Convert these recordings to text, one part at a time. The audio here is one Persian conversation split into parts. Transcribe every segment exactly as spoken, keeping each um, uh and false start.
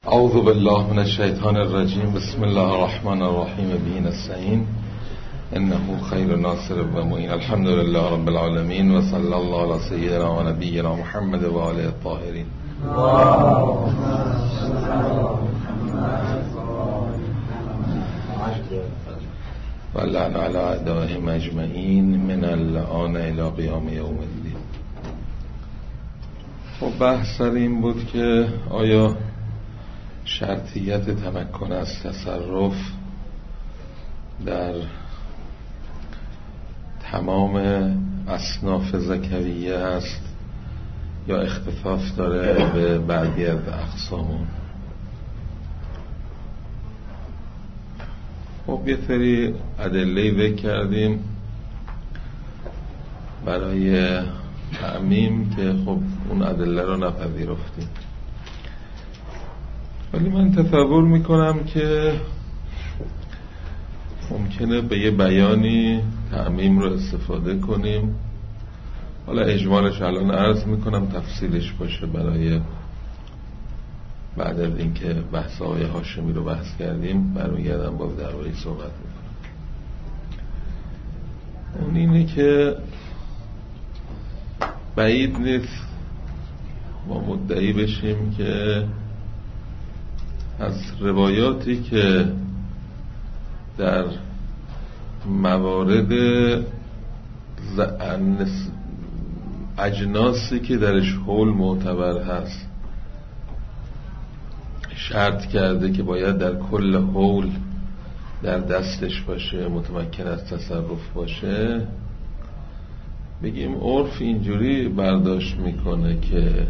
اعوذ بالله من الشیطان الرجیم. بسم الله الرحمن الرحیم. به نستعین انه خیر ناصر و معین. الحمد لله رب العالمین و صلی الله علی سیدنا و نبینا محمد و آله الطاهرین. و لعن علی اعدائهم اجمعین من الآن الی قیام یوم الدین. خب بحث سر این بود که آیا شرطیت تمکن از تصرف در تمام اصناف ذکریه است یا اختصاص داره به بعضی از اقسامون. خب یه سری ادله ذکر کردیم برای تعمیم که خب اون ادله رو نپذیرفتیم، ولی من تصور میکنم که ممکنه به یه بیانی تعمیم رو استفاده کنیم. حالا اجمالش الان عرض میکنم، تفصیلش باشه برای بعد از اینکه بحث آقای هاشمی رو بحث کردیم برمیگردم باز درباره صحبت میکنم. اون اینه که بعید نیست ما مدعی بشیم که از روایاتی که در موارد اجناسی که درش حول معتبر هست شرط کرده که باید در کل حول در دستش باشه، متمکن از تصرف باشه، بگیم عرف اینجوری برداشت میکنه که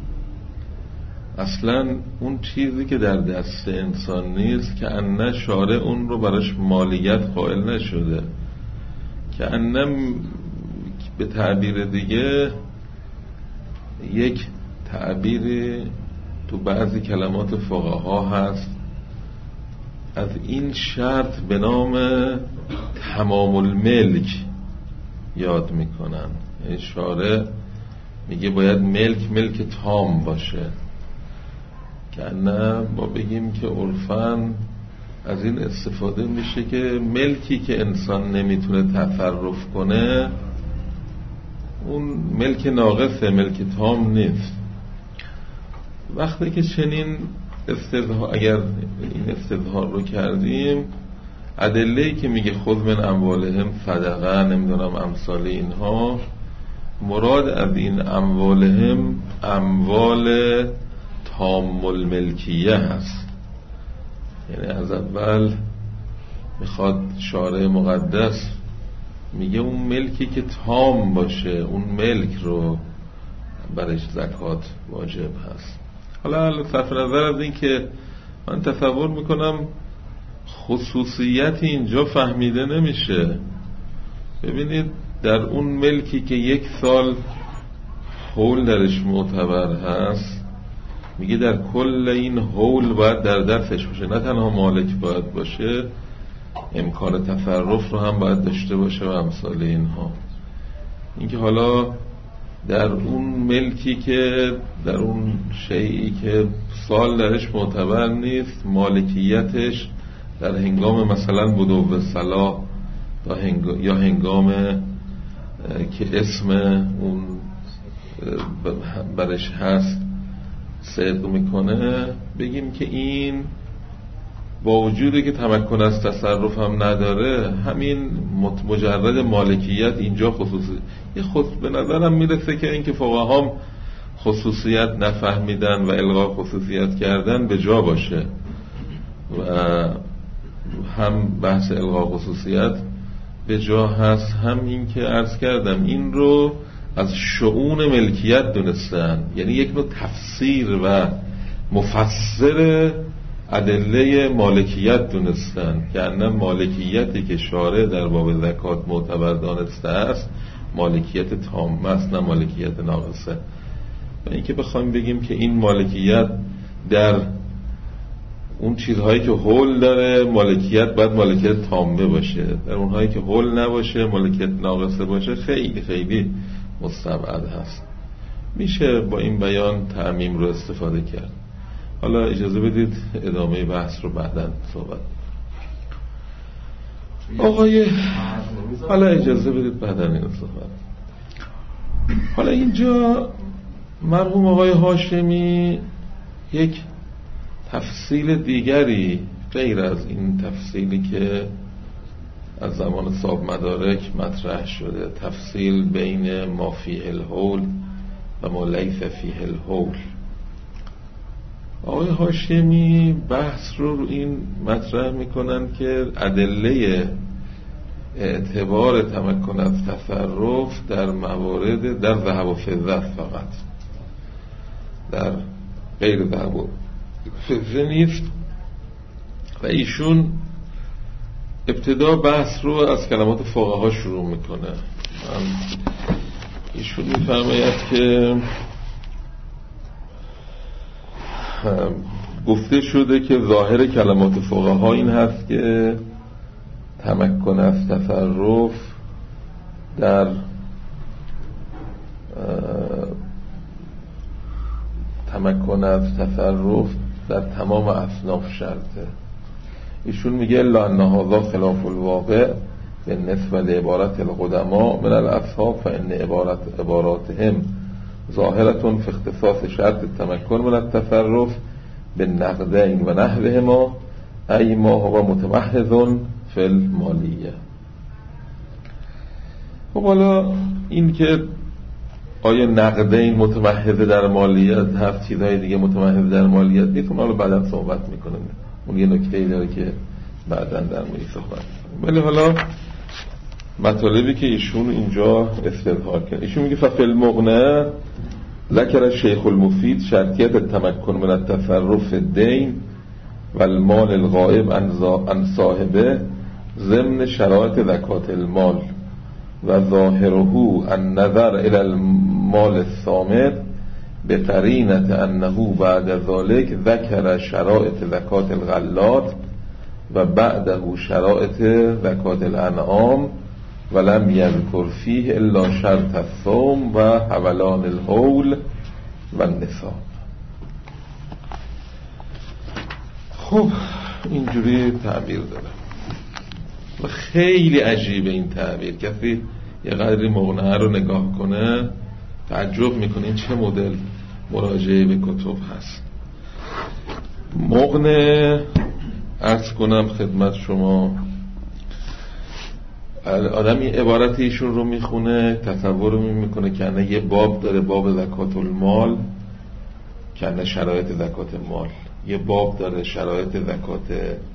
اصلا اون چیزی که در دست انسان نیست که انه شارع اون رو براش مالیت قائل نشده، که انه به تعبیر دیگه یک تعبیری تو بعضی کلمات فقها هست از این شرط به نام تمام الملک یاد میکنن. این شارع میگه باید ملک ملک تام باشه، که نه ما بگیم که عرفاً از این استفاده میشه که ملکی که انسان نمیتونه تصرف کنه اون ملک ناقصه، ملک تام نیست. وقتی که چنین استظهار، اگر این استظهار رو کردیم، ادله‌ای که میگه خذ من اموالهم صدقه، نمیدونم امثال اینها، مراد از این اموالهم اموال تام الملکیه هست. یعنی از اول میخواد شارع مقدس میگه اون ملکی که تام باشه اون ملک رو برش زکات واجب هست. حالا صرف نظر از این که من تصور میکنم خصوصیت اینجا فهمیده نمیشه. ببینید در اون ملکی که یک سال حول درش معتبر هست، میگه در کل این حول باید در دستش باشه، نه تنها مالک باید باشه، امکان تصرف رو هم باید داشته باشه و امثال اینها. اینکه حالا در اون ملکی که در اون شیئی که سال درش معتبر نیست، مالکیتش در هنگام مثلا بدو صلاح یا هنگام که اسم اون برش هست صدق میکنه، بگیم که این با وجودی که تمکن از تصرف هم نداره، همین مجرد مالکیت اینجا خصوصی یه خود به نظرم میرسه که این که فقهام خصوصیت نفهمیدن و الغا خصوصیت کردن به جا باشه، و هم بحث الغا خصوصیت به جا هست، هم این که عرض کردم این رو از شؤون ملکیت دونستن، یعنی یک نوع تفسیر و مفسر ادله مالکیت دونستن، که انه مالکیتی که شارع در باب زکات معتبر دانسته است مالکیت تام است، نه مالکیت ناقصه. و اینکه بخوایم بگیم که این مالکیت در اون چیزهایی که حول داره مالکیت باید مالکیت تامه باشه، در اونهایی که حول نباشه مالکیت ناقصه باشه، خیلی خیلی مستبعد هست. میشه با این بیان تعمیم رو استفاده کرد. حالا اجازه بدید ادامه بحث رو بعداً صحبت. آقای حالا اجازه بدید بعداً اینو صحبت. حالا اینجا مرحوم آقای هاشمی یک تفصیل دیگری غیر از این تفصیلی که از زمان صاحب مدارک مطرح شده، تفصیل بین ما فیه الحول و ما لیس فیه الحول، آقای هاشمی بحث رو رو این مطرح میکنن که ادله اعتبار تمکن از تصرف در موارد در ذهب و فضه فقط، در غیر ذهب و فضه نیست. و ایشون ابتدا بحث رو از کلمات فقها شروع میکنه. ایشون میفرماید که گفته شده که ظاهر کلمات فقها این هست که تمکن از تصرف در تمکن از تصرف در تمام اصناف شرطه. ایشون میگه الا ان هذا خلاف الواقع بالنسبه لعبارت القدماء من الاصحاب فان عبارت عباراتهم ظاهرة في اختصاص شرط التمكن من التصرف بالنقدين و نحوهما ای ما هو متمحض فی المالیه. خب حالا این که آیا نقدین متمحض در مالیت هست، چیزهای دیگه متمحض در مالیت نیست، اون رو بعدا صحبت میکنم. اون یه نکته‌ای داره که بعدا در موردش صحبت میکنم. ولی حالا مطالبی که ایشون اینجا استظهار کرد، ایشون میگه ففی المغنی ذکر الشیخ المفید شرطیت التمکن من التصرف الدین و المال الغائب عن صاحبه ضمن شرایط زکات المال و ظاهره النظر الى المال الصامت بقرینة انه بعد ذلك ذکر شرایط زکات الغلات و بعده شرایط زکات الانعام ولم یذکر فیه الا شرط الصوم و حولان الحول و النصاب. خب اینجوری تعبیر داره و خیلی عجیبه این تعبیر. کسی یه قدری مغنه رو نگاه کنه تعجب میکنه این چه مدل مراجعه به کتب هست. مغنه عرض کنم خدمت شما، آدم این عبارت ایشون رو میخونه تصور رو میکنه که انه یه باب داره، باب زکات المال که انه شرایط زکات مال، یه باب داره شرایط زکات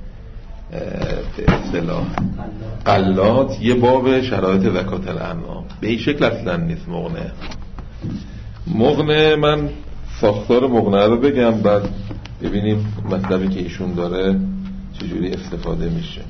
به اصطلاح غلات، یه باب شرایط زکات الانعام. به این شکل اصلا نیست مغنه. مغنه من ساختار مغنه رو بگم بعد ببینیم مطلبی که ایشون داره چجوری استفاده میشه.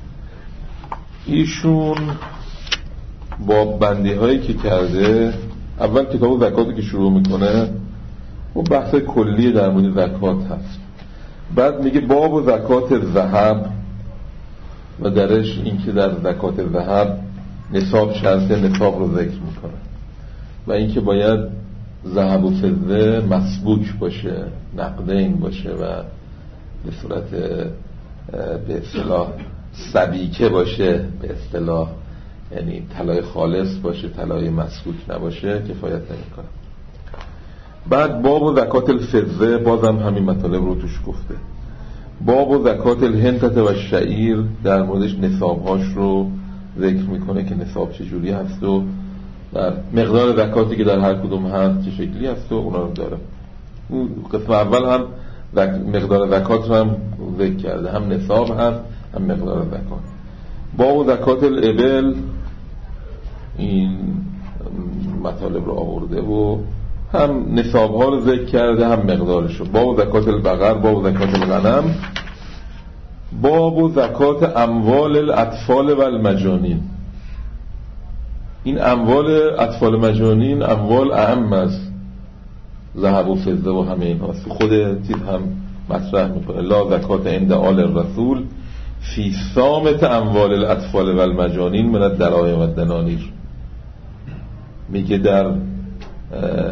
ایشون باب بندی هایی که کرده، اول کتاب زکاتی که شروع میکنه و بحث کلی در مورد زکات هست، بعد میگه باب و زکات ذهب و درش این که در زکات ذهب نصاب شرط نصاب رو ذکر میکنه و این که باید ذهب و فضه مسبوک باشه، نقدین باشه و به صورت به اصطلاح سبیکه باشه، به اصطلاح یعنی طلای خالص باشه، طلای مسبوک نباشه، کفایت نمیکنه. بعد باب و زکات الفضه بازم همین مطالب رو توش گفته. باب و زکات الهنتت و شعیر در موردش نصابهاش رو ذکر میکنه که نصاب چجوری هست و در مقدار زکاتی که در هر کدوم هست چه شکلی هست و اونا رو داره. اون قسم اول هم مقدار زکات رو هم ذکر کرده، هم نصاب هست هم مقدار زکات. باب و زکات الابل این مطالب رو آورده و هم نصاب ها رو ذکر کرده هم مقدارش رو. باب و زکات البقر، باب و زکات الغنم، باب و زکات اموال الاطفال و المجانین. این اموال اطفال مجانین اموال اعم از ذهب و فضه و همه این هاست. خود چیز هم مطرح میکنه لا زکات عند آل الرسول فی سامت اموال الاطفال و المجانین من الدراهم و الدنانیر. میگه در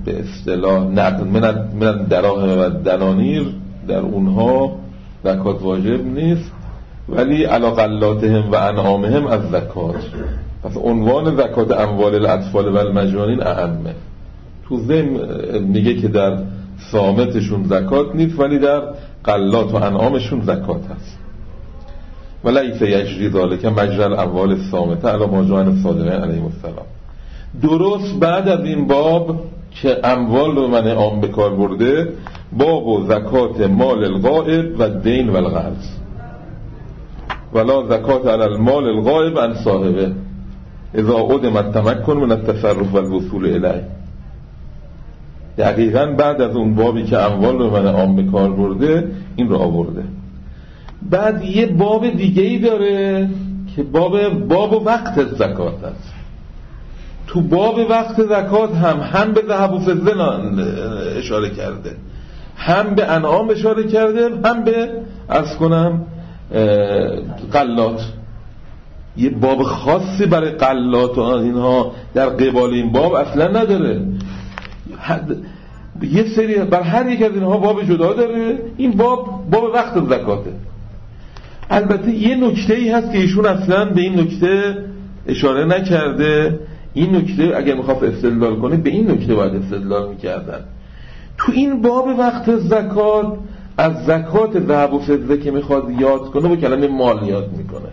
به اصطلاح نقد من من دراهم و دنانیر در اونها زکات واجب نیست، ولی علی قلاتهم و انعامهم از زکات. پس عنوان زکات اموال الاطفال و المجانین اهمه. تو ذهن میگه که در صامتشون زکات نیست، ولی در قلات و انعامشون زکات هست. ولیس یجری ذلک مجری الاموال الصامته علی ما جاء عن الصادقین علیهم السلام. درست بعد از این باب که اموال رو من عام به کار برده، باب و زکات مال الغائب و دین و القرض، ولا زکات علی المال الغائب عن صاحبه اذا عدم التمکن من التصرف و الوصول الیه. دقیقاً بعد از اون بابی که اموال رو من عام به کار برده این رو آورده. بعد یه باب دیگه ای داره که باب باب وقت زکات است. تو باب وقت زکات هم هم به ذهب و فضه اشاره کرده، هم به انعام اشاره کرده، هم به از کنم قلات. یه باب خاصی برای قلات و اینها در قبال این باب اصلا نداره. یه سری بر هر یک از اینها باب جدا داره. این باب باب وقت زکاته. البته یه نکته ای هست که ایشون اصلا به این نکته اشاره نکرده. این نکته اگر میخواد استدلال کنه به این نکته باید استدلال میکردن. تو این باب وقت زکات از زکات ذهب و فضه که میخواد یاد کنه با کلمه مال یاد میکنه.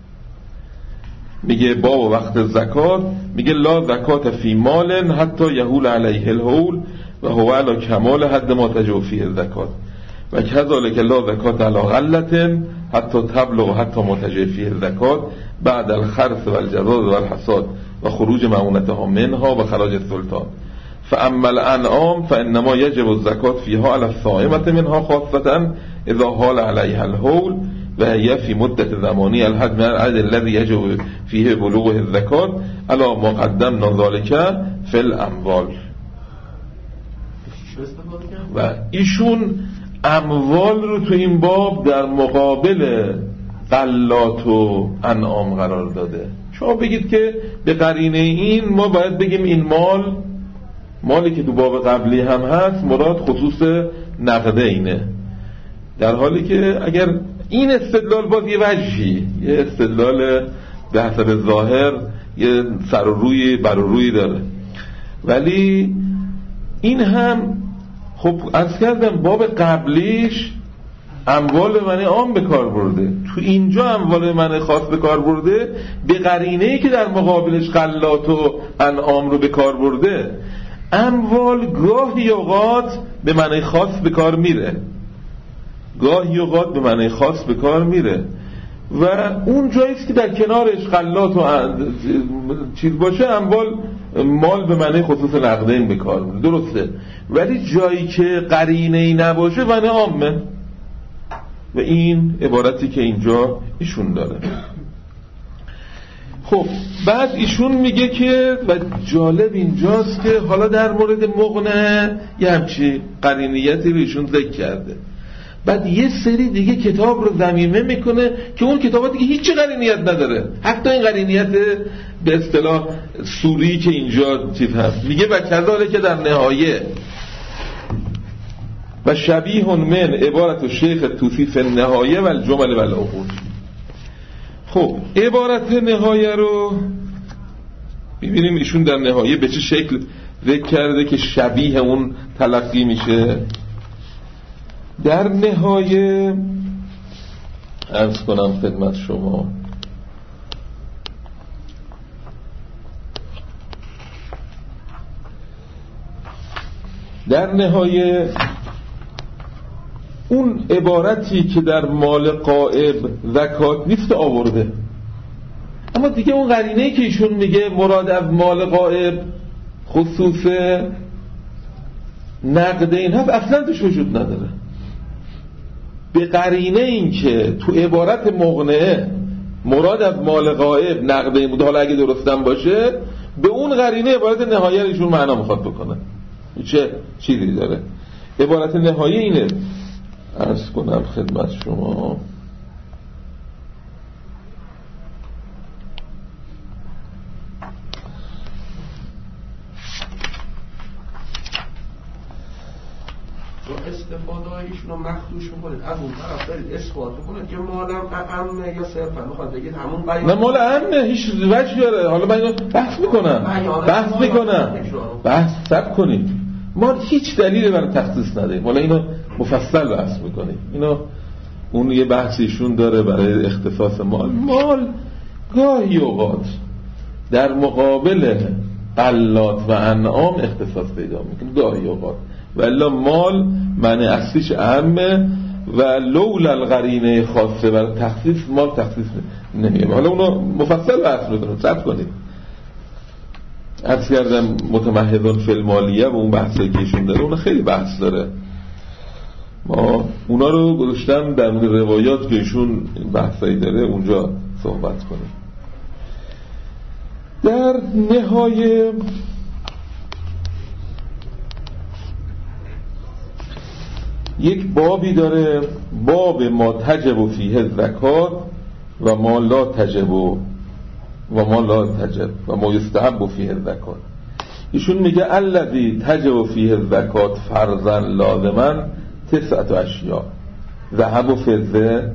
میگه باب وقت زکات، میگه لا زکات فی مال حتی یهول علیه الحول و هو علی کمال حد ما تجوفی زکات و کذالک لا زکات علی غلة حتی تبلغ حتی متجفی زکات بعد الخرس و الجزاز و الحصاد و خروج معونتها منها و خراج السلطان. فاما الانعام فانما یجب الزکات فیها علی الصائمة منها خاصة اذا حال علیها الحول و هي فی مدت زمانی الحد من العدد الذي یجب فیه بلوغ الزکات علی ما قدمنا ذلك فی الاموال. و ایشون اموال رو تو این باب در مقابل غلات و انعام قرار داده. شما بگید که به قرینه این ما باید بگیم این مال مالی که تو باب قبلی هم هست مراد خصوص نقده اینه، در حالی که اگر این استدلال باز یه وجهی، یه استدلال به حسب ظاهر یه سر و روی بر و روی داره، ولی این هم خب عرض کردم باب قبلیش اموال من عام به کار برده، تو اینجا اموال من خاص به کار برده به قرینه‌ای که در مقابلش غلات و انعام رو به کار برده. اموال گاهی اوقات به معنی خاص به کار میره، گاهی اوقات به معنی خاص به کار میره و اون جاییست که در کنارش غلات و چیز باشه اموال مال به معنی خصوص نقدین به کار میره، درسته، ولی جایی که قرینه‌ای نباشه معنی عامه. و این عبارتی که اینجا ایشون داره. خب بعد ایشون میگه که و جالب اینجاست که حالا در مورد مغنه یه همچی قرینیتی رو ایشون ذکر کرده، بعد یه سری دیگه کتاب رو ضمیمه میکنه که اون کتاباتی که هیچ قرینیت نداره، حتی این قرینیت به اصطلاح سوری که اینجا چیز هست. میگه و کذالک که در نهایه و شبیه من عبارت شیخ توسی فی النهایه و الجمل و العقود. خب عبارت نهایه رو ببینیم ایشون در نهایه به چه شکل ذکر کرده که شبیه اون تلقی میشه. در نهایه عرض کنم خدمت شما در نهایه اون عبارتی که در مال غائب زکات نیست آورده، اما دیگه اون قرینه‌ای که ایشون میگه مراد از مال غائب خصوص نقد این هست اصلا توش وجود نداره. به قرینه این که تو عبارت مغنه مراد از مال غائب نقد این بود، حالا اگه درستم باشه به اون قرینه عبارت نهایه ایشون معنا میخواد بکنه. چه چیزی داره عبارت نهایه اینه. عرض کنم خدمت شما رو مخدوش میکنید، از اون طرف دارید اثبات میکنید که مالم عمه یا صرفا میخواد بگید همون بیان. نه مال عمه هیچ وجهی داره. حالا من اینو بحث میکنم بحث میکنم بحث سب کنید. ما هیچ دلیلی برای تخصیص نداریم. حالا اینو مفصل بحث میکنیم. اینو اون یه بحثیشون داره برای اختصاص مال. مال گاهی اوقات در مقابل قلات و انعام اختصاص پیدا میکنه گاهی اوقات، ولی مال معنی اصلیش عامه و لولا القرینه خاصه برای تخصیص مال تخصیص نمیشه. حالا اونو مفصل بحث میکنم صبر کنید. عرض کردم متمهدون فی المالیه و اون بحثی که ایشون داره اون خیلی بحث داره. ما اونا رو گذاشتم در مورد روایات که ایشون بحثایی داره اونجا صحبت کنیم. در نهایه یک بابی داره، باب ما تجب فیه زکات و ما لا تجب و ما لا تجب و ما یستحب فیه زکات. ایشون میگه الذی تجب فیه زکات فرضاً لازما تسعت اشیاء، ذهب و فضه،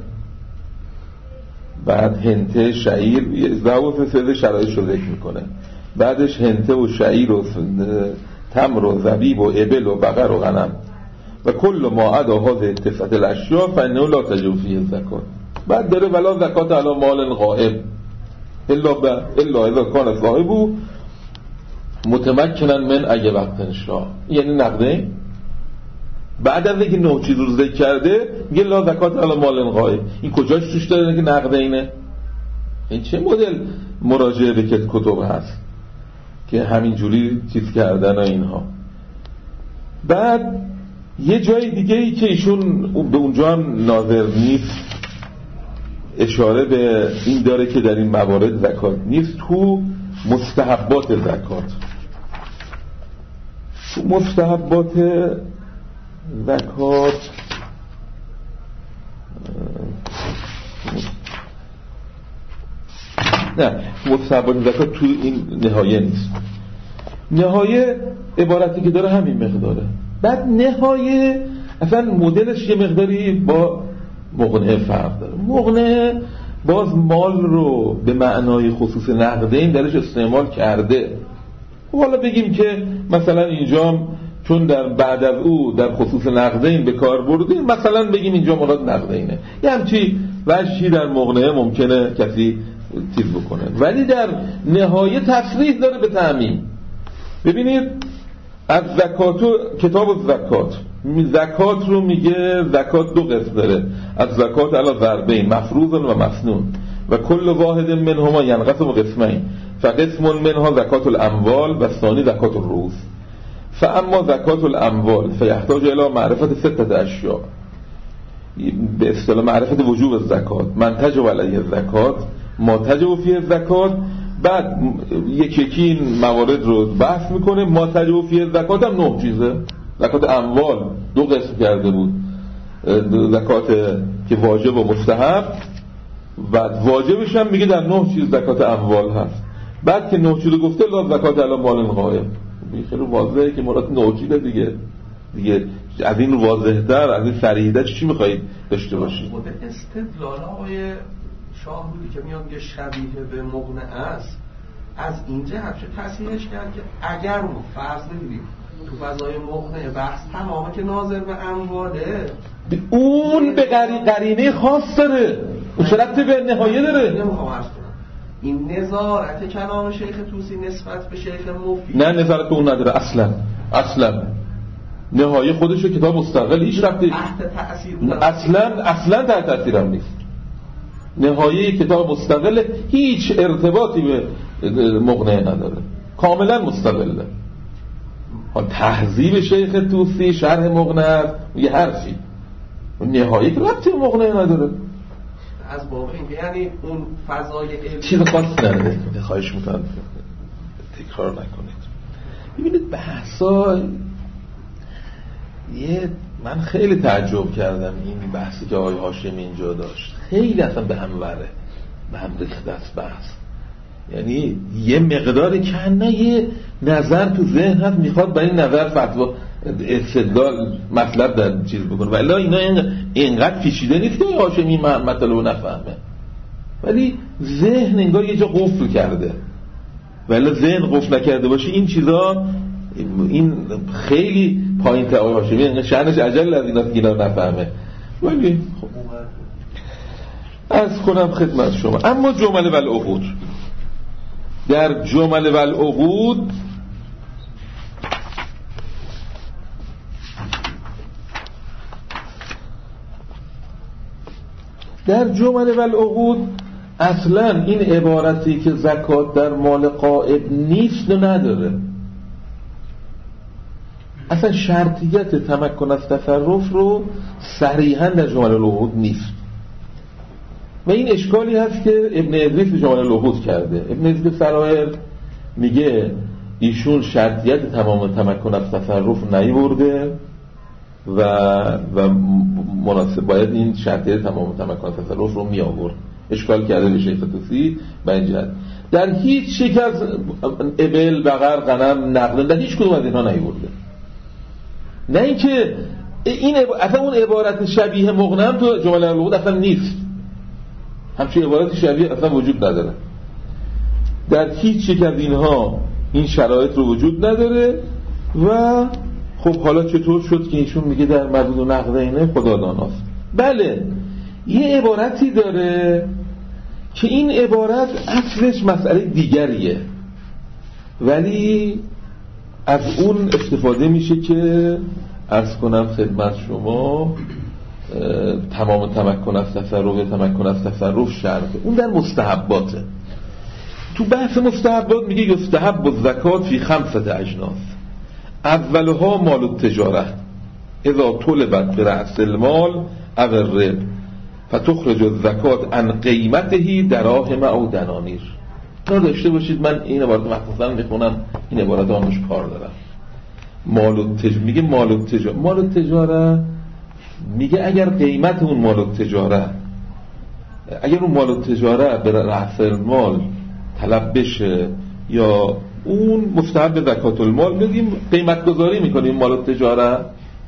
بعد هنته شعیر، ذهب و فضه شرایطش رو ذکر میکنه، بعدش هنته و شعیر و تمر و زبیب و ابل و بقر و غنم و کل ما عدا هذه تسعت الاشیاء فانه لا تجب فیه زکات. بعد داره ولا زکات علی مال غائب الا ب... الا اذا کان صاحبه متمکنا من اگه وقت شاه، یعنی نقده. بعد از اینکه نه چیز رو ذکر کرده میگه لا زکات علی مال غائب. این کجاش توش داره که نقده اینه؟ این چه مدل مراجعه به کتب هست که همینجوری چیز کردن و اینها. بعد یه جای دیگه ای که ایشون به اونجا هم ناظر نیست اشاره به این داره که در این موارد زکات نیست. تو مستحبات زکات، تو مستحبات زکات نه مستحبات زکات تو این نهایه نیست. نهایه عبارتی که داره همین مقداره. بعد نهایه اصلا مدلش یه مقداری با مغنه فرق داره. مغنه باز مال رو به معنای خصوص نقدین درش استعمال کرده. حالا بگیم که مثلا اینجا چون در بعد از او در خصوص نقدین به کار برده، مثلا بگیم اینجا مراد نقدینه. یه همچی وجهی در مغنه ممکنه کسی چیز بکنه، ولی در نهایه تصریح داره به تعمیم. ببینید از زکات و کتاب الزکات زکات رو میگه زکات دو قسم داره، از زکات علی ضربین مفروض و مسنون و کل واحد منهما ینقسم قسمین فقسم منها زکات الاموال و ثانی زکات الرؤوس. فاما زکات الاموال فیحتاج الی معرفت ستة اشیاء، به اصطلاح معرفت وجوب الزکات، من تجب علیه الزکات، ما تجب فیه الزکات. بعد یکی یکی این موارد رو بحث میکنه. ما تجب فیه زکات هم نه چیزه. زکات اموال دو قسم کرده بود، زکات که واجب و مستحب، بعد واجبش هم میگه در نه چیز زکات اموال هست. بعد که نه چیز گفته لا زکات علی مال غائب، خیلی واضحه که مراد نه چیزه دیگه. دیگه از این واضح‌تر از این صریح‌تر چی می‌خواید داشته باشید؟ خود استدلال آقای شاهرودی که میاد که شبیه به مغنه است، از اینجا همشه تصحیحش کرد که اگر ما فرض بگیریم تو فضای مغنه بحث تمامه که ناظر به امواله، اون به قرینه خاص داره، اون شرط به نهایه داره. نمیخوام عرض کنم این نظارت کلام شیخ طوسی نسبت به شیخ مفید، نه نظارت اون نداره اصلا. اصلا نهایه خودش کتاب مستقل، هیچ ربطی اصلا اصلا تحت تاثیر هم نیست. نهایه کتاب مستقل هیچ ارتباطی به مغنه نداره، کاملا مستقله. تهذیب شیخ طوسی شرح مغنه یه حرفی، نهایه که ربطی به مغنه نداره. از باب این یعنی اون فضای چیز خاصی نداره. خواهش میکنم تکرار نکنید. ببینید بحثا یه من خیلی تعجب کردم این بحثی که آقای هاشمی اینجا داشت، خیلی اصلا به هم وره، به هم ریخته است بحث. یعنی یه مقدار کنه یه نظر تو ذهن هست میخواد برای این نظر فتوا استدلال مطلب در چیز بکنه، ولی اینا اینقدر پیچیده نیست که هاشمی مطلب نفهمه، ولی ذهن انگار یه جا قفل کرده، ولی ذهن قفل نکرده باشه این چیزا این خیلی پایین تر. هاشمی انگار شأنش عجل از اینا که اینا نفهمه. ولی خب از کنم خدمت شما. اما جمل و العقود، در جمل و العقود در جمل و العقود اصلا این عبارتی که زکات در مال غائب نیست نداره، اصلا شرطیت تمکن از تصرف رو صریحا در جمل العقود نیست. و این اشکالی هست که ابن ادریس به جمل العقود کرده. ابن ادریس سرایر میگه ایشون شرطیت تمام تمکن از تصرف نیورده و و مناسب باید این شرطیت تمام تمکن از تصرف رو می آورد. اشکال کرده به شیخ طوسی به این جهت. در هیچ یک از ابل، بقر، غنم، نقد، در هیچ کدوم از اینها نیورده. نه اینکه این عب... اصلا اون عبارت شبیه مغنم تو جمل العقود اصلا نیست، همچین عبارت شبیه اصلا وجود نداره. در هیچ یک از اینها این شرایط رو وجود نداره. و خب حالا چطور شد که ایشون میگه در مردود و نقدینه خدا داناست؟ بله یه عبارتی داره که این عبارت اصلش مسئله دیگریه، ولی از اون استفاده میشه که عرض کنم خدمت شما تمام تمکن از تصرف تمکن از تصرف شرطه. اون در مستحباته. تو بحث مستحبات میگه یستحب الزکات فی خمسة اجناس، اولها مال التجاره اذا طلبت برأس المال او الرب فتخرج الزکات عن قیمته دراهم او دنانیر. اینا داشته باشید، من این عبارت مخصوصا میخونم، این عبارت آنش کار دارم. مال التجاره میگه مال التجاره مال التجاره میگه اگر قیمت اون مال التجاره اگر اون مال التجاره به رأس المال طلب بشه یا اون مستحب زکات المال، بگیم قیمت گذاری میکنیم مال التجاره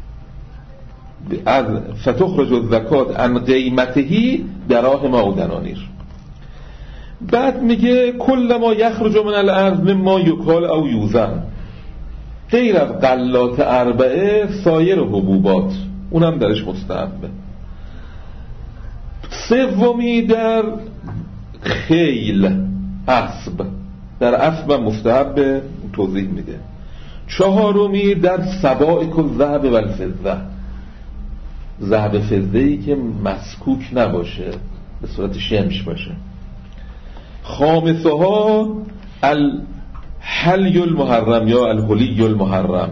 از فتخرج الزکات عن قیمته دراهم او دنانیر. بعد میگه کل ما یخرج من الارض مما یکال او یوزن غیر از غلات اربعه سایر حبوبات، اونم درش مستحبه. سومی در خیل اسب، در اسب مستحب توضیح میده. چهارمی در سبائک الذهب و الفضه، ذهب فضه‌ای که مسکوک نباشه، به صورت شمش باشه. خامسها الحلی المحرم یا الحلی المحرم،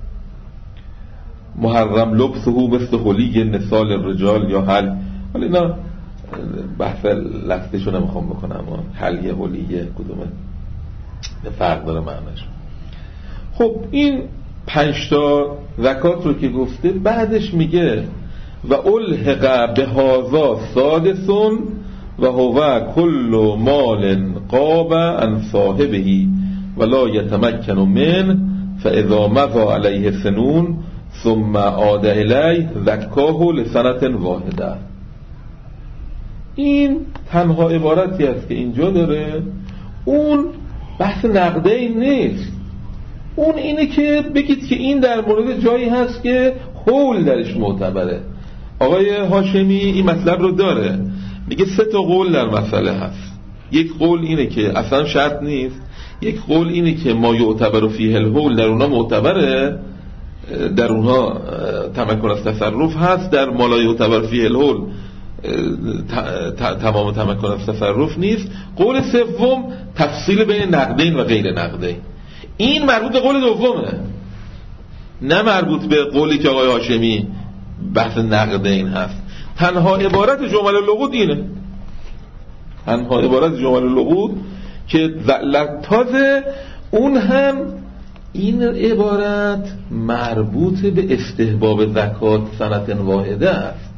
محرم لبسه مثل حلی نساء الرجال یا حل. حالا اینا بحث لفتشو نمیخوام بکنم، حلیه حلیه کدومه فرق داره معنیش. خب این پنج تا زکات رو که گفته، بعدش میگه و الحق بهذا سادسون و هو کل مال قاب عن صاحبه ولا یتمکن من فاذا مضى علیه سنون ثم عاد الیه زکاه لسنة واحده. این تنها عبارتی است که اینجا داره. اون بحث نقده نیست، اون اینه که بگید که این در مورد جایی هست که حول درش معتبره. آقای هاشمی این مطلب رو داره، میگه سه تا قول در مسئله هست. یک قول اینه که اصلا شرط نیست، یک قول اینه که ما یعتبر فیه الحول، در اونها معتبره، در اونها تمکن از تصرف هست، در ما لا یعتبر فیه الحول تمام تمکن از تصرف نیست. قول سوم تفصیل بین نقدین و غیر نقدین. این مربوط به قول دومه، نه مربوط به قولی که آقای هاشمی بحث نقدین هست. تنها عبارت جمل العقود اینه، تنها عبارت جمل العقود که تازه اون هم این عبارت مربوط به استحباب زکات سنة واحده است.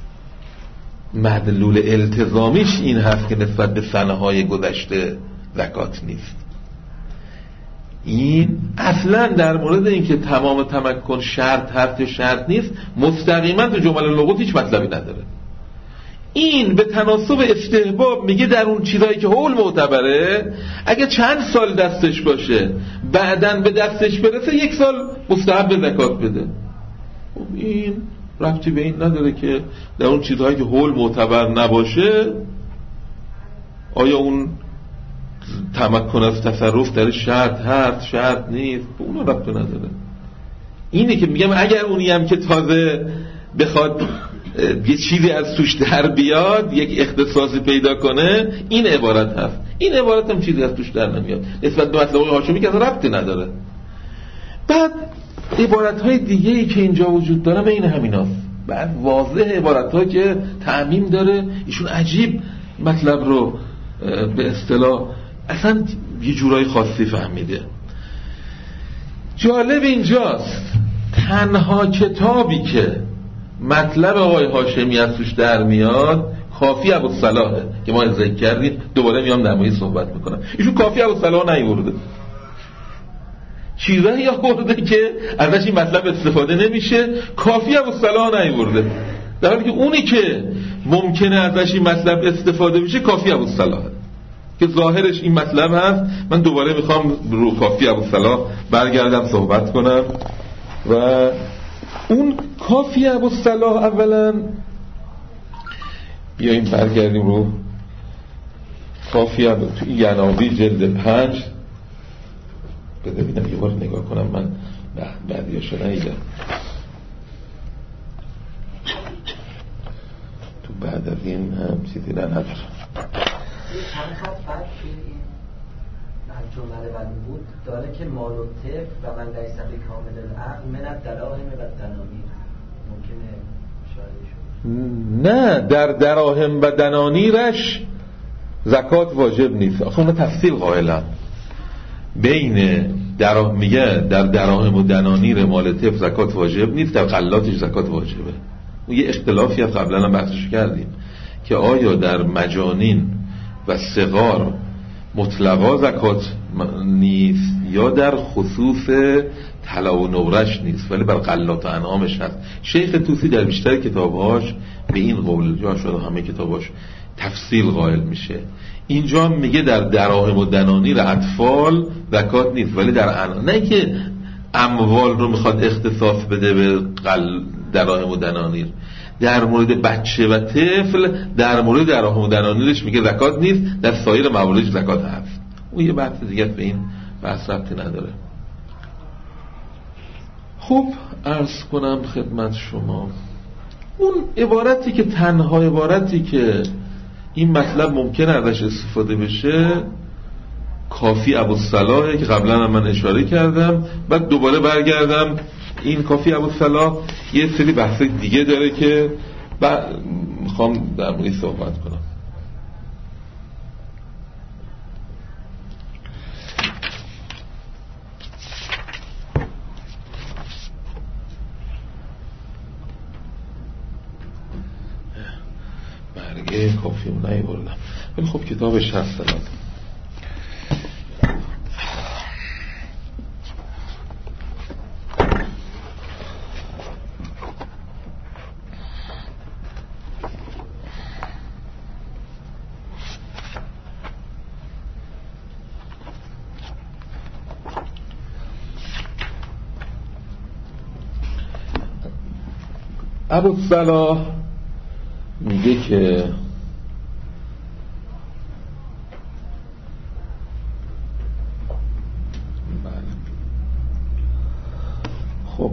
مدلول التزامیش این هست که نسبت به سنه های گذشته زکات نیست. این اصلا در مورد اینکه تمام تمکن شرط هست یا شرط نیست مستقیما تو جمل لغات هیچ مطلبی نداره. این به تناسب استحباب میگه در اون چیزایی که حول معتبره اگه چند سال دستش باشه بعدن به دستش برسه یک سال مستحب به زکات بده. خب این ربطی به این نداره که در اون چیزهایی که حول معتبر نباشه آیا اون تمکن از تصرف در شرط هست شرط نیست، به اون ربطی نداره. اینه که میگم اگر اونی هم که تازه بخواد یه چیزی از توش در بیاد یک اختصاصی پیدا کنه این عبارت هست، این عبارت هم چیزی از توش در نمیاد نسبت به مطلب هاشمی که ربطی نداره. بعد عبارت های دیگه ای که اینجا وجود داره بین همین هست. بعد واضح عبارت ها که تعمیم داره، ایشون عجیب مطلب رو به اصطلاح اصلا یه جورای خاصی فهمیده. جالب اینجاست تنها کتابی که مطلب آقای هاشمی از توش در میاد کافی ابوالصلاحه که ما ذکر کردیم، دوباره میام در موردش صحبت میکنم. ایشون کافی ابوالصلاح نیورده، چیزایی آورده که ازش این مطلب استفاده نمیشه، کافی ابوالصلاح نیورده، در حالی که اونی که ممکنه ازش این مطلب استفاده بشه کافی ابوالصلاحه که ظاهرش این مطلب هست. من دوباره میخوام رو کافی ابوالصلاح برگردم صحبت کنم و اون کافی ابوالصلاح اولا بیاییم برگردیم رو کافی ابو تو این یناوی جلد پنج بده ببینم یه بار نگاه کنم من بعدیاشو نیدم تو بعد از این هم چیزی ندارم. چند خط بعد که این جمله بعد بود داره که مال و طف و من لیس بکامل العقل من الدراهم و الدنانیر ممکنه اشاره شد؟ نه، در دراهم و دنانیرش زکات واجب نیست. آخه اون تفصیل قائلن بین دراهم، میگه در دراهم و دنانیر مال طف زکات واجب نیست، در غلاتش زکات واجبه. اون یه اختلافی از قبلا هم بحثش کردیم که آیا در مجانین و صغار مطلقا زکات نیست یا در خصوص طلا و نورش نیست ولی بر غلات و انعامش هست. شیخ طوسی در بیشتر کتابهاش به این قول جا شده، همه کتاباش تفصیل قائل میشه. اینجا میگه در دراهم و دنانیر اطفال زکات نیست ولی در انعام، نه که اموال رو میخواد اختصاص بده به قل دراهم و دنانیر، در مورد بچه و طفل در مورد دراهم و دنانیرش میگه زکات نیست، در سایر مواردش زکات هست. اون یه بحث دیگه به این بحث ربطی نداره. خب عرض کنم خدمت شما اون عبارتی که تنها عبارتی که این مطلب ممکنه ازش استفاده بشه کافی ابوالصلاحه که قبلا هم من اشاره کردم. بعد دوباره برگردم این کافی ابوالصلاح یه سری بحث دیگه داره که میخوام در موردش صحبت کنم. برگه کافی رو نیاوردم ولی خب کتابش هست الان. ابوالصلاح میگه که خب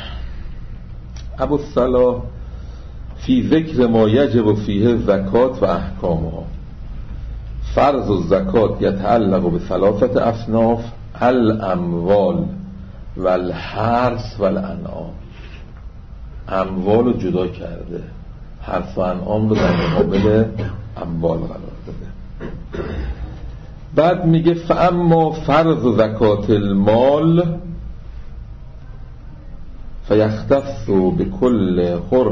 ابوالصلاح فی ذکر ما یجب فیه زکات و احکامها فرض الزکات یتعلق به ثلاثه اصناف الاموال و الحرث و الانعام. اموال رو جدا کرده، حرث و انعام رو در مقابل اموال قرار داده. بعد میگه فاما فرض زکات المال فیختص بكل حر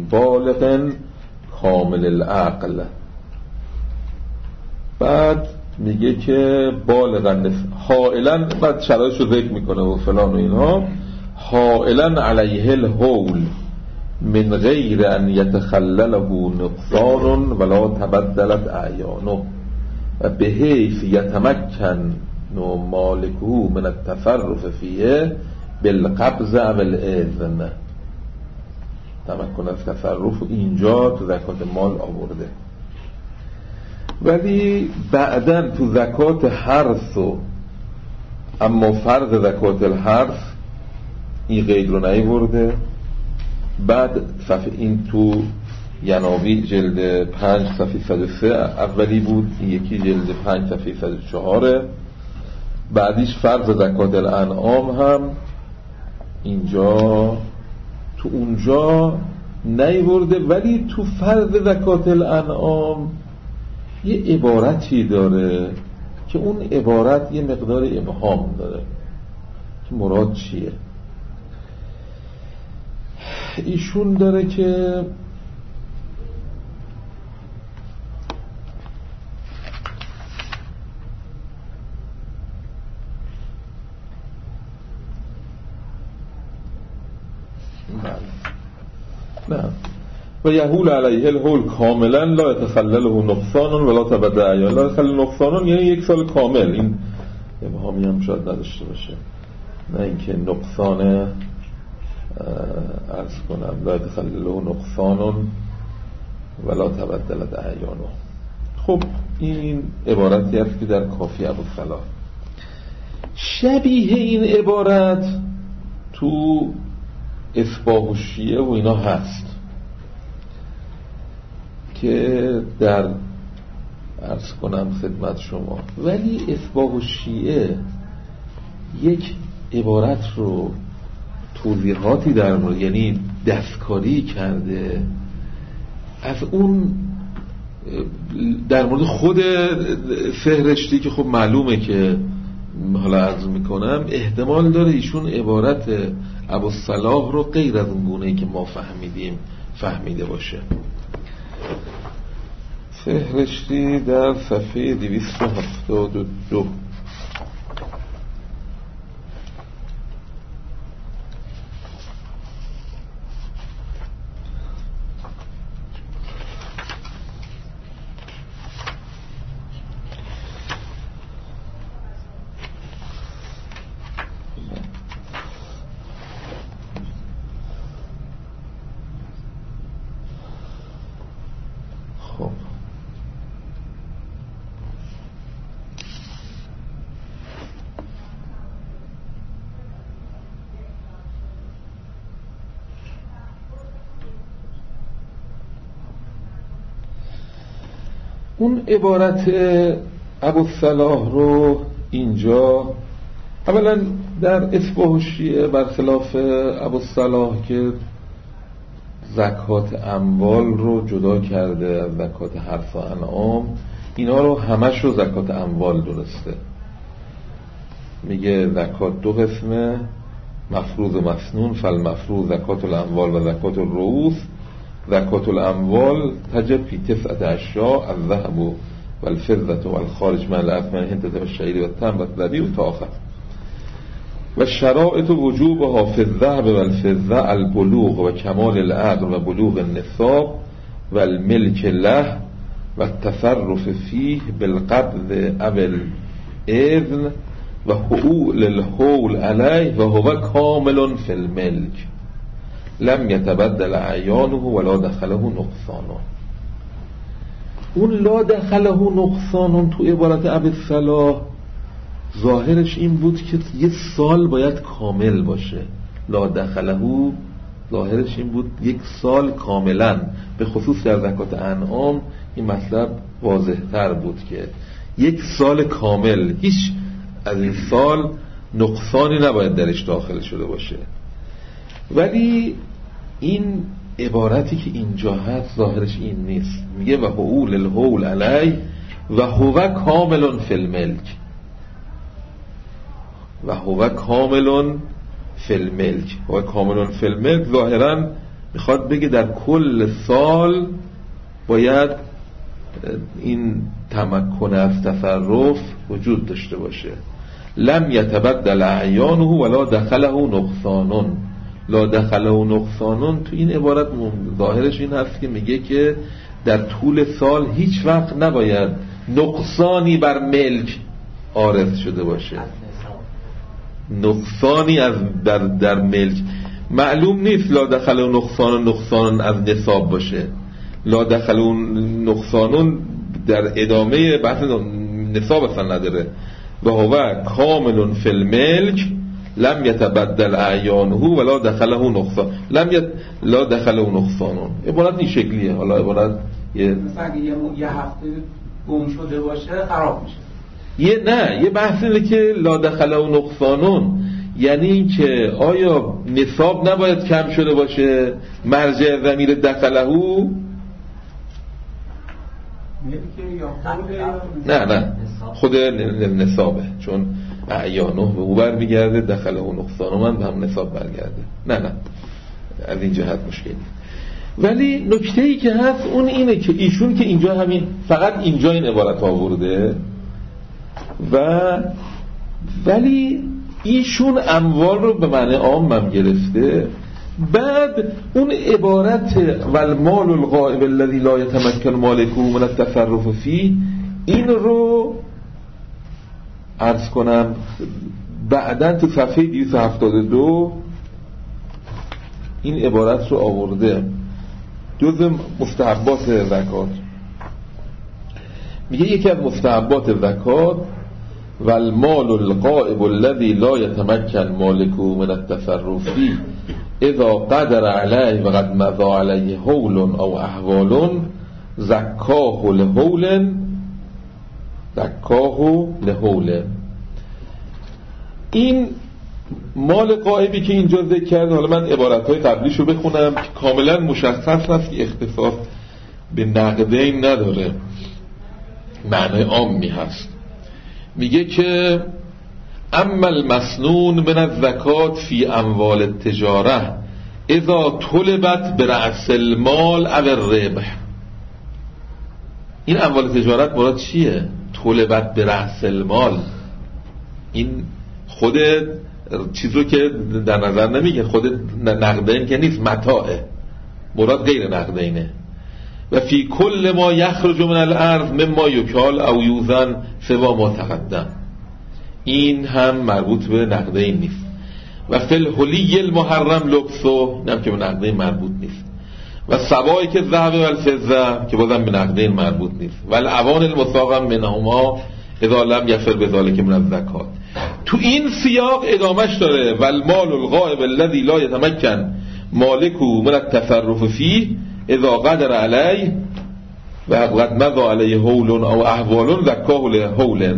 بالغ کامل العقل. بعد میگه که بالغ حائلا، بعد شرایطش رو ذکر میکنه و فلان و اینها، حائلا علیه الهول من غیر ان یتخلله نقصان ولا تبدلت اعیانه و به حیث یتمکن مالکه من التصرف فیه بالقبض او الاذن. تمکن از تصرف اینجا تو زکات مال آورده، ولی بعدن تو زکات حرث و اما فرض زکات الحرث این قید رو نیورده. بعد صفحه این تو یناوی جلد پنج صفحه صد و سه اولی بود، این یکی جلد پنج صفحه صد و چهار. بعدیش فرض زکات الانعام هم اینجا تو اونجا نیورده، ولی تو فرض زکات الانعام یه عبارتی داره که اون عبارت یه مقدار ابهام داره که مراد چیه. ایشون داره که نه و یهول علیه الهول کاملا لا یتخلله نقصان ولا تبدل اعیان. لا یتخلل نقصان یعنی یک سال کامل، این ابهامی هم شاید نداشته باشه، نه اینکه نقصان عرض کنم لا یتخلله نقصان ولا تبدلت اعیانه. خب این عبارتی است که در کافی ابوالصلاح. شبیه این عبارت تو اصباح الشیعه و اینا هست که در عرض کنم خدمت شما، ولی اصباح الشیعه یک عبارت رو توضیحاتی در مورد، یعنی دستکاری کرده از اون در مورد خود فهرشتی که خب معلومه که حالا عرض میکنم احتمال داره ایشون عبارت ابوالصلاح رو غیر از اون گونه‌ای که ما فهمیدیم فهمیده باشه. فهرشتی در صفحه دویست و هفتاد و دو. اون عبارت ابوالصلاح رو اینجا اولا در اصباح الشیعه برخلاف ابوالصلاح که زکات اموال رو جدا کرده از زکات حرث و انعام، اینا رو همش رو زکات اموال درسته. میگه زکات دو قسمه، مفروض و مسنون. فالمفروض زکات الاموال و زکات الرؤوس. زکات الاموال تجب فی تسعة اشیاء الذهب والفضة والخارج من الارض من الحنطة والشعير والتمر والزبيب تا آخر. و شرائط وجوبها فی الذهب والفضة البلوغ و کمال العقل و بلوغ النصاب و الملک له و التصرف فیه بالقبض او الاذن و حقوق الحول علیه و هو کامل فی الملک لم یتبدل اعیانه ولا دخله نقصانه. اون لا دخله نقصانه تو عبارت ابوالصلاح ظاهرش این بود که یک سال باید کامل باشه. لا دخله ظاهرش این بود یک سال کاملا، به خصوص در زکات انعام این مطلب واضح تر بود که یک سال کامل، هیچ از این سال نقصانی نباید درش داخل شده باشه. ولی این عبارتی که اینجا هست ظاهرش این نیست. میگه و حول الحول علی و هو کامل فی الملک و هو کامل فی الملک و کامل فی الملک ظاهرا میخواد بگه در کل سال باید این تمکن از تصرف وجود داشته باشه. لم یتبدل اعیانه ولا دخله نقصانون. لا دخله نقصانون تو این عبارت ظاهرش این هست که میگه که در طول سال هیچ وقت نباید نقصانی بر ملک عارض شده باشه. نقصانی از در, در ملک معلوم نیست. لا دخله نقصان نقصان از نصاب باشه. لا دخله نقصانون در ادامه بحث نصاب اصلا نداره. و هو کامل فی الملک لم یتبدل اعیانه ولا دخله نقصان. لم یت لا دخله نقصانون. عبارت این شکلیه. حالا عبارت یه مثلا اگه یه هفته گم شده باشه خراب میشه. یه نه یه بحث اینه که لا دخله نقصانون یعنی این که آیا نصاب نباید کم شده باشه. مرجع ضمیر دخلهو نه نه خود نصابه، چون اعیانه به او بر میگرده، دخله و نقصانه من به هم نصاب برگرده. نه نه از این جهت مشکلی. ولی نکته ای که هست اون اینه که ایشون که اینجا همین فقط اینجا این عبارت آورده و ولی ایشون اموال رو به معنی عام هم گرفته. بعد اون عبارت والمال الغائب الذي لا يتمكن مالكه من التصرف فيه این رو عرض کنم بعداً تو صفحه دویست و هفتاد و دو این عبارت رو آورده جز مستحبات زکات. میگه یکی از مستحبات زکات والمال الغائب الذي لا يتمكن مالكه من التصرف فيه اذا قدر علیه و قد مضى علیه حول او احوال زکاه لحول زکاه لحول. این مال غائبی که اینجا ذکر کرده، حالا من عبارتهای قبلیشو بخونم که کاملا مشخص هست که اختصاص به نقدین نداره، معنی عامی هست. میگه که اما المسنون من الزکات فی اموال التجاره اذا طلبت برأس المال او الربح. این اموال تجارت مراد چیه؟ طلبت برأس المال، این خود چیز رو که در نظر نمیگه، خود نقدین که نیست، متاعه، مراد غیر نقدینه. و فی کل ما یخرج من الارض مما یکال او یوزن سوا ما تقدم، این هم مربوط به نقدین نیست. و فی الحلی المحرم لبسو، نم که به نقدین مربوط نیست. و سوایی که ذهب و الفضه که بازم به نقدین مربوط نیست. و الاوان المساقم منهما اذا لم یفر بذالک من الزکات. تو این سیاق ادامش داره والمال الغائب الذی لا یتمکن مالکه من التصرف فیه اذا قدر علیه و قد مضى علیه حول او احوال زکاه لحول.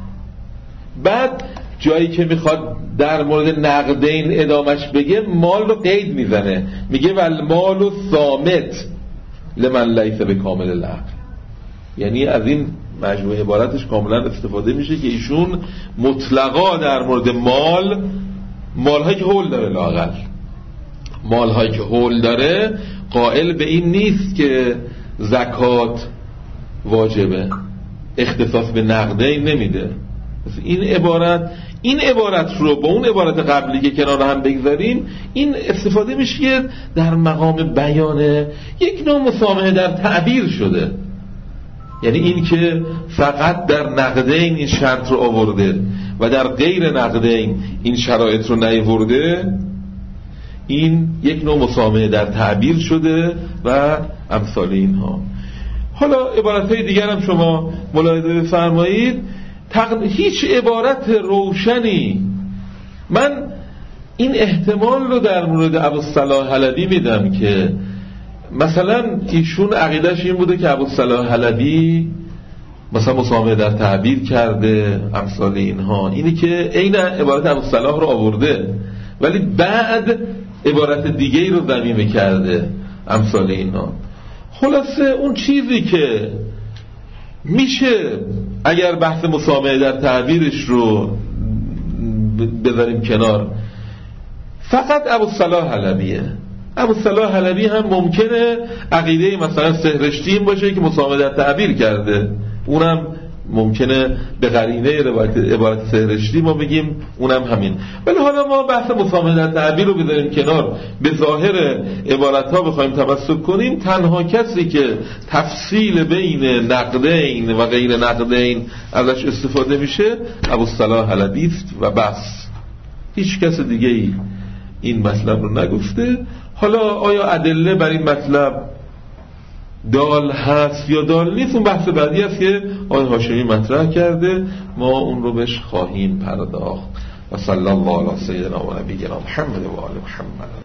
بعد جایی که میخواد در مورد نقدین ادامش بگه مال رو قید میزنه، میگه والمال الصامت لمن لیس بکامل العقل. یعنی از این مجموعه عبارتش کاملا استفاده میشه که ایشون مطلقا در مورد مال، مالهایی که حول داره، لااقل مالهایی که حول داره قائل به این نیست که زکات واجبه، اختصاص به نقدین نمیده. این عبارت این عبارت رو با اون عبارت قبلی که کنار هم بگذاریم، این استفاده میشه که در مقام بیان یک نوع مسامحه در تعبیر شده. یعنی این که فقط در نقدین این شرط رو آورده و در غیر نقدین این شرایط رو نیاورده، این یک نوع مسامحه در تعبیر شده و امثال اینها. حالا عبارتهای دیگر هم شما ملاحظه بفرمایید. تق... هیچ عبارت روشنی، من این احتمال رو در مورد ابوالصلاح حلبی میدم که مثلا ایشون عقیدش این بوده که ابوالصلاح حلبی مثلا مسامحه در تعبیر کرده، امثال اینها، اینی که عین عبارت ابوالصلاح رو آورده ولی بعد عبارت دیگه ای رو ضمیمه کرده، امثال اینها. خلاصه اون چیزی که میشه اگر بحث مسامحه در تعبیرش رو بذاریم کنار، فقط ابوالصلاح حلبیه. ابوالصلاح حلبی هم ممکنه عقیده مثلا سهرشتی این باشه که مسامدت تعبیر کرده، اونم ممکنه به قرینه روایت عبارت سهرشتی ما بگیم اونم همین. ولی حالا ما بحث مسامدت تعبیر رو بذاریم کنار، به ظاهر عبارت ها بخوایم تمسک کنیم، تنها کسی که تفصیل بین نقدین و غیر نقدین ازش استفاده میشه ابوالصلاح حلبی است و بس، هیچ کس دیگه ای این مطلب رو نگفته. حالا آیا ادله بر این مطلب دال هست یا دال نیست، اون بحث بعدی است که آقای هاشمی مطرح کرده، ما اون رو بهش خواهیم پرداخت. و صلی الله علی سیدنا و نبینا محمد و آل محمد.